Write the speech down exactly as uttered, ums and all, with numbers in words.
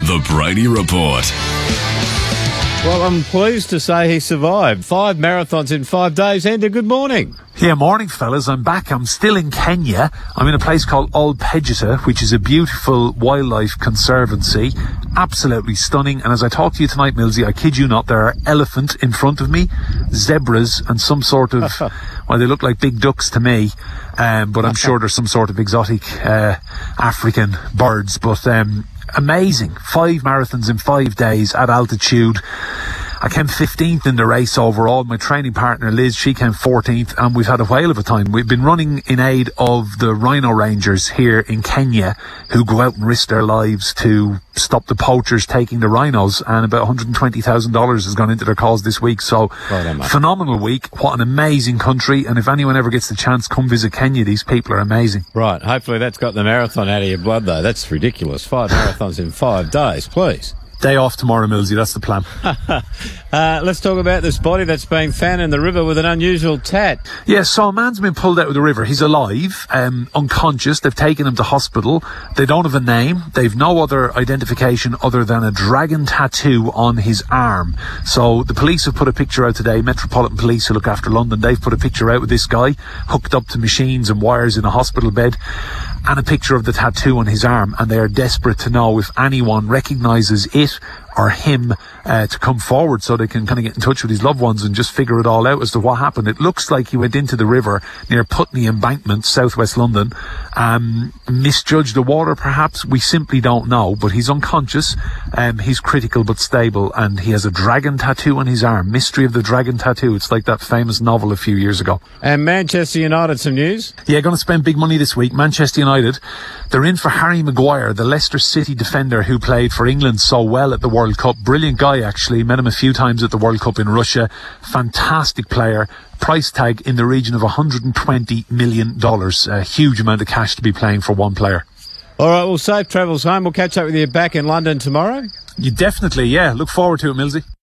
The Brady Report. Well, I'm pleased to say he survived five marathons in five days. Enda, good morning. Yeah, morning, fellas. I'm back. I'm still in Kenya. I'm in a place called Ol Pejeta, which is a beautiful wildlife conservancy. Absolutely stunning. And as I talk to you tonight, Millsy, I kid you not, there are elephants in front of me, zebras, and some sort of, well, they look like big ducks to me, um, but I'm sure there's some sort of exotic uh, African birds. But um, amazing. Five marathons in five days at altitude. I came fifteenth in the race overall. My training partner Liz, she came fourteenth, and we've had a whale of a time. We've been running in aid of the rhino rangers here in Kenya, who go out and risk their lives to stop the poachers taking the rhinos, and about one hundred twenty thousand dollars has gone into their cause this week. So well, phenomenal week. What an amazing country. And if anyone ever gets the chance, come visit Kenya. These people are amazing. Right, hopefully that's got the marathon out of your blood though. That's ridiculous. Five marathons in five days, please. Day off tomorrow, Millsy, that's the plan. uh, let's talk about this body that's being found in the river with an unusual tat. Yeah, so a man's been pulled out of the river. He's alive, um, unconscious. They've taken him to hospital. They don't have a name. They've no other identification other than a dragon tattoo on his arm. So the police have put a picture out today, Metropolitan Police who look after London, they've put a picture out with this guy hooked up to machines and wires in a hospital bed, and a picture of the tattoo on his arm, and they are desperate to know if anyone recognises it or him uh, to come forward so they can kind of get in touch with his loved ones and just figure it all out as to what happened. It looks like he went into the river near Putney Embankment, southwest London, um, misjudged the water perhaps. We simply don't know, but he's unconscious, um, he's critical but stable, and he has a dragon tattoo on his arm. Mystery of the Dragon Tattoo. It's like that famous novel a few years ago. And Manchester United, some news? Yeah, going to spend big money this week. Manchester United, they're in for Harry Maguire, the Leicester City defender who played for England so well at the World Cup. Brilliant guy, actually. Met him a few times at the World Cup in Russia. Fantastic player. Price tag in the region of one hundred twenty million dollars. A huge amount of cash to be playing for one player. All right, well, safe travels home. We'll catch up with you back in London tomorrow. You definitely, yeah. Look forward to it, Millsy.